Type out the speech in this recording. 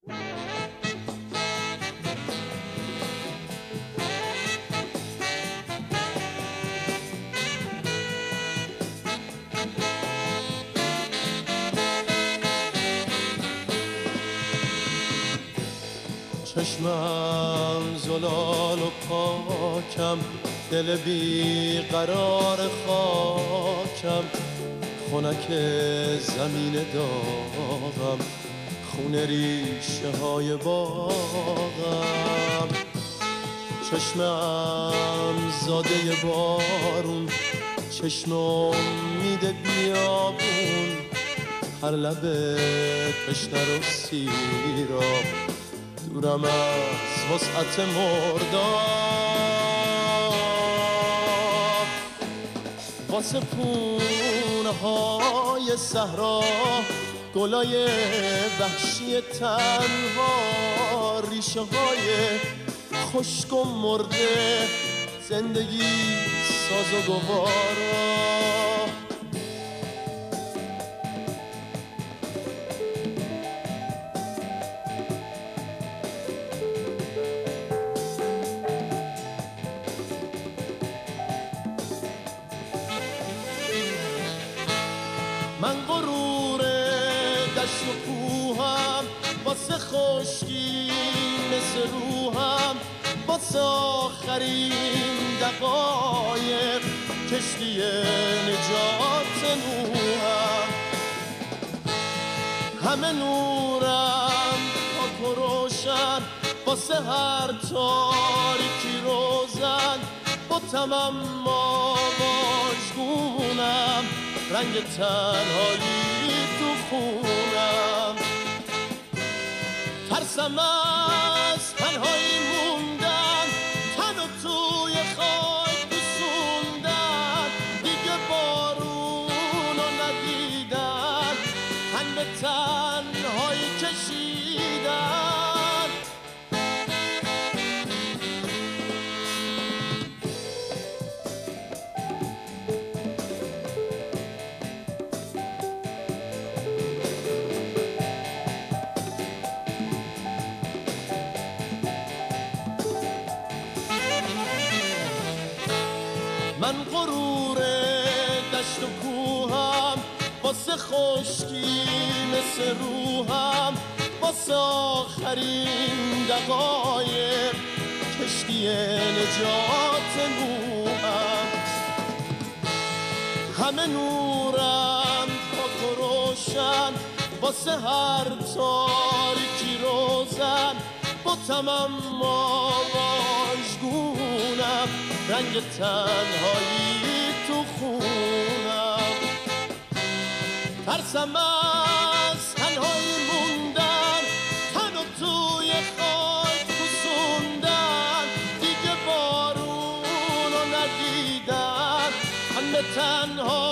چشمم زلال و پاکم، دل بی قرار خاکم، خنک زمین داغم، خون ریشه های باغم. چشمم زاده بارون، چشم امید بیابون، هر لب تشنه رو سیراب، دورم از وسعت مرداب. واسه پونه های صحرا، گلای وحشی تنها، ریشه های خشک و مرده، زندگی ساز و گوارا. من غرور دشت و کوهم، واسه خشکی مثل روحم، واسه آخرین دقایق کشتی نجات نوحم. همه نورم پاک و روشن، واسه هر تاریکی روزن، با تمام واژگونم، رنگ تنهایی تو خونم. ترسم از تنهایی موندن، تن و توی خاک بسوندن، دیگه بارون رو ندیدن، تن به تنهایی کشیدن. من غرور دشت و کوهم، واسه خشکی مثل روحم، واسه آخرین دقایق کشتی نجات نوحم. همه نورم پاک و روشن، واسه هر تاریکی روزن، با تمام واژگونم، رنگ تنهایی تو خونم. ترسم از تنهایی موندن، تن و توی خاک بسوندن، دیگه بارون رو ندیدن، تن به تنهایی